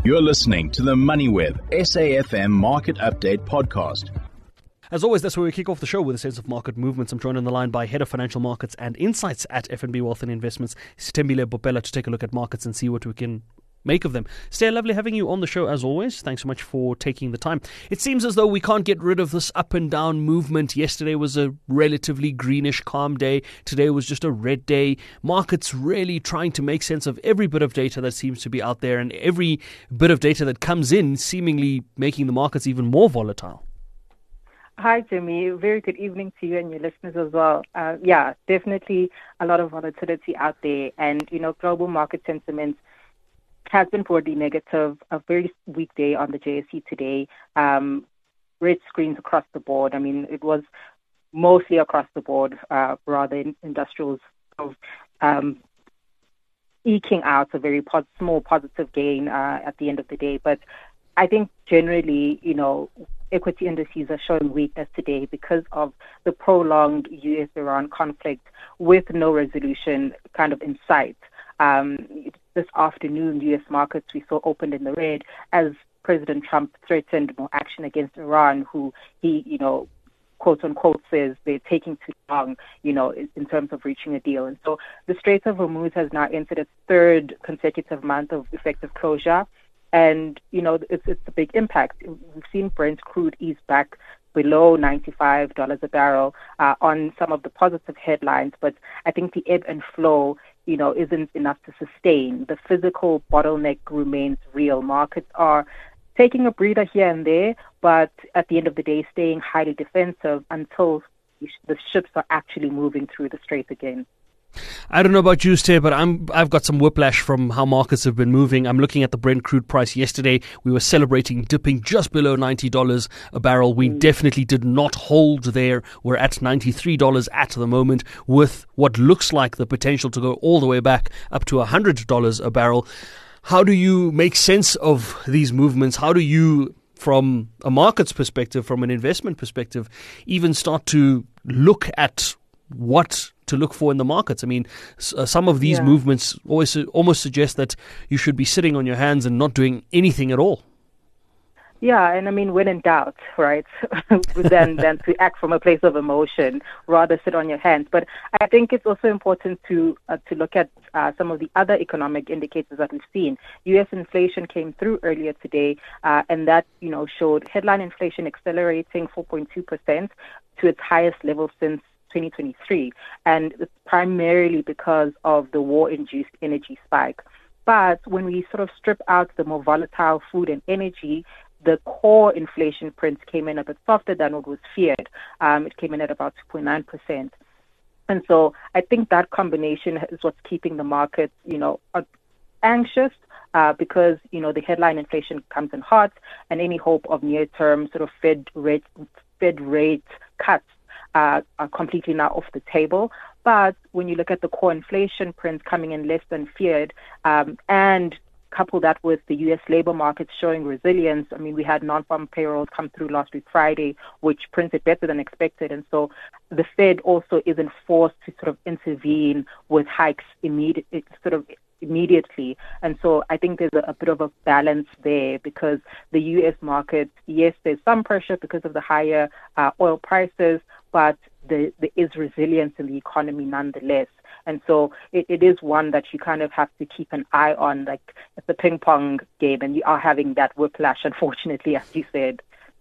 You're listening to the MoneyWeb SAFM Market Update Podcast. As always, that's where we kick off the show with a sense of market movements. I'm joined on the line by Head of Financial Markets and Insights at FNB Wealth and Investments, Stembile Bopela, to take a look at markets and see what we can make of them. Stay, lovely having you on the show as always. Thanks so much for taking the time. It seems as though we can't get rid of this up and down movement. Yesterday was a relatively greenish, calm day. Today was just a red day. Markets really trying to make sense of every bit of data that seems to be out there, and every bit of data that comes in seemingly making the markets even more volatile. Hi, Jimmy. Very good evening to you and your listeners as well. Definitely a lot of volatility out there. And, global market sentiment has been broadly negative. A very weak day on the JSE today. Red screens across the board. I mean, it was mostly across the board, rather industrials eking out a very small positive gain at the end of the day. But I think generally, equity indices are showing weakness today because of the prolonged US-Iran conflict with no resolution kind of in sight. This afternoon, U.S. markets we saw opened in the red as President Trump threatened more action against Iran, who he, quote unquote, says they're taking too long, in terms of reaching a deal. And so the Strait of Hormuz has now entered its third consecutive month of effective closure. And, it's a big impact. We've seen Brent crude ease back below $95 a barrel on some of the positive headlines. But I think the ebb and flow, isn't enough to sustain. The physical bottleneck remains real. Markets are taking a breather here and there, but at the end of the day, staying highly defensive until the ships are actually moving through the strait again. I don't know about you, Steve, but I've got some whiplash from how markets have been moving. I'm looking at the Brent crude price yesterday. We were celebrating dipping just below $90 a barrel. We definitely did not hold there. We're at $93 at the moment, with what looks like the potential to go all the way back up to $100 a barrel. How do you make sense of these movements? How do you, from a markets perspective, from an investment perspective, even start to look at what to look for in the markets? I mean, some of these movements almost suggest that you should be sitting on your hands and not doing anything at all. Yeah, and I mean, when in doubt, right, then to act from a place of emotion, rather sit on your hands. But I think it's also important to look at some of the other economic indicators that we've seen. U.S. inflation came through earlier today, and that, showed headline inflation accelerating 4.2% to its highest level since 2023, and it's primarily because of the war-induced energy spike. But when we sort of strip out the more volatile food and energy, the core inflation print came in a bit softer than what was feared. It came in at about 2.9%. And so I think that combination is what's keeping the markets, anxious, because, the headline inflation comes in hot, and any hope of near-term sort of Fed rate cuts are completely now off the table. But when you look at the core inflation print coming in less than feared, and couple that with the U.S. labor market showing resilience, I mean, we had non-farm payrolls come through last week Friday, which printed better than expected. And so the Fed also isn't forced to sort of intervene with hikes immediately. And so I think there's a bit of a balance there, because the U.S. market, yes, there's some pressure because of the higher oil prices, but there is resilience in the economy nonetheless. And so it is one that you kind of have to keep an eye on, like it's a ping pong game, and you are having that whiplash, unfortunately, as you said.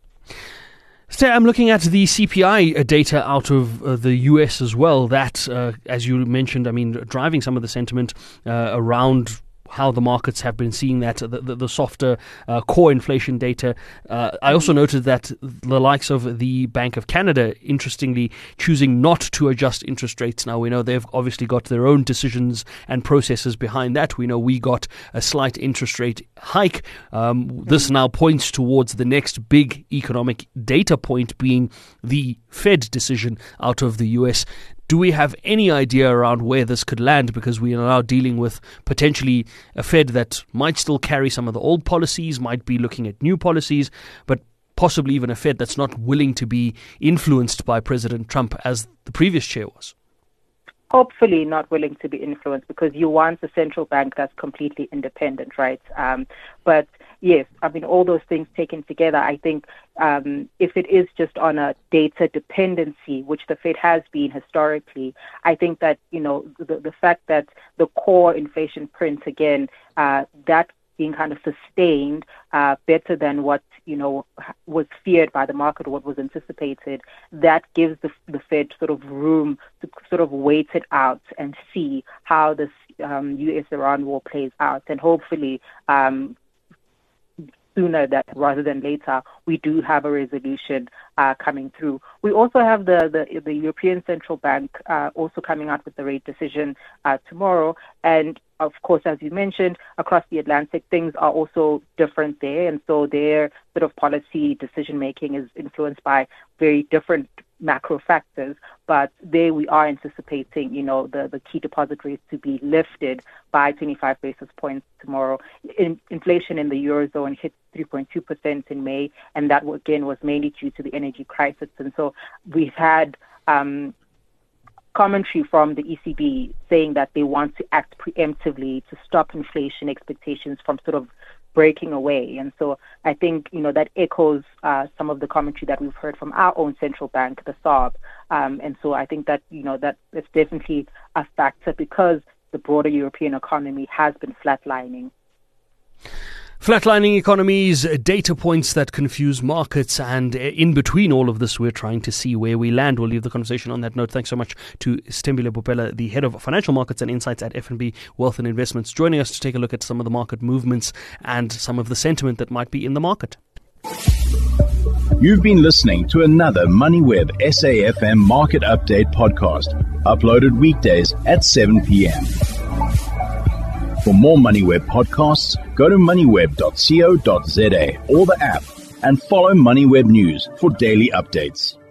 So I'm looking at the CPI data out of the US as well. That, as you mentioned, I mean, driving some of the sentiment around how the markets have been seeing that, the softer core inflation data. I also noted that the likes of the Bank of Canada, interestingly, choosing not to adjust interest rates. Now, we know they've obviously got their own decisions and processes behind that. We know we got a slight interest rate hike. This now points towards the next big economic data point being the Fed decision out of the US. Do we have any idea around where this could land? Because we are now dealing with potentially a Fed that might still carry some of the old policies, might be looking at new policies, but possibly even a Fed that's not willing to be influenced by President Trump as the previous chair was. Hopefully not willing to be influenced, because you want a central bank that's completely independent, right? But, yes, I mean, all those things taken together, I think if it is just on a data dependency, which the Fed has been historically, I think that, the fact that the core inflation print, again, that being kind of sustained better than what, was feared by the market, what was anticipated, that gives the Fed sort of room to sort of wait it out and see how this U.S.-Iran war plays out. And hopefully, sooner that rather than later, we do have a resolution coming through. We also have the European Central Bank also coming out with the rate decision tomorrow. And of course, as you mentioned, across the Atlantic, things are also different there. And so their sort of policy decision-making is influenced by very different macro factors. But there we are anticipating, the key deposit rates to be lifted by 25 basis points tomorrow. Inflation in the Eurozone hit 3.2% in May, and that, again, was mainly due to the energy crisis. And so we've had commentary from the ECB saying that they want to act preemptively to stop inflation expectations from sort of breaking away. And so I think, that echoes some of the commentary that we've heard from our own central bank, the SARB. And so I think that, that it's definitely a factor because the broader European economy has been flatlining. Flatlining economies, data points that confuse markets, and in between all of this, we're trying to see where we land. We'll leave the conversation on that note. Thanks so much to Stembile Bopela, the head of financial markets and insights at FNB Wealth and Investments, joining us to take a look at some of the market movements and some of the sentiment that might be in the market. You've been listening to another MoneyWeb SAFM Market Update podcast, uploaded weekdays at 7 p.m. For more MoneyWeb podcasts, go to moneyweb.co.za or the app and follow MoneyWeb News for daily updates.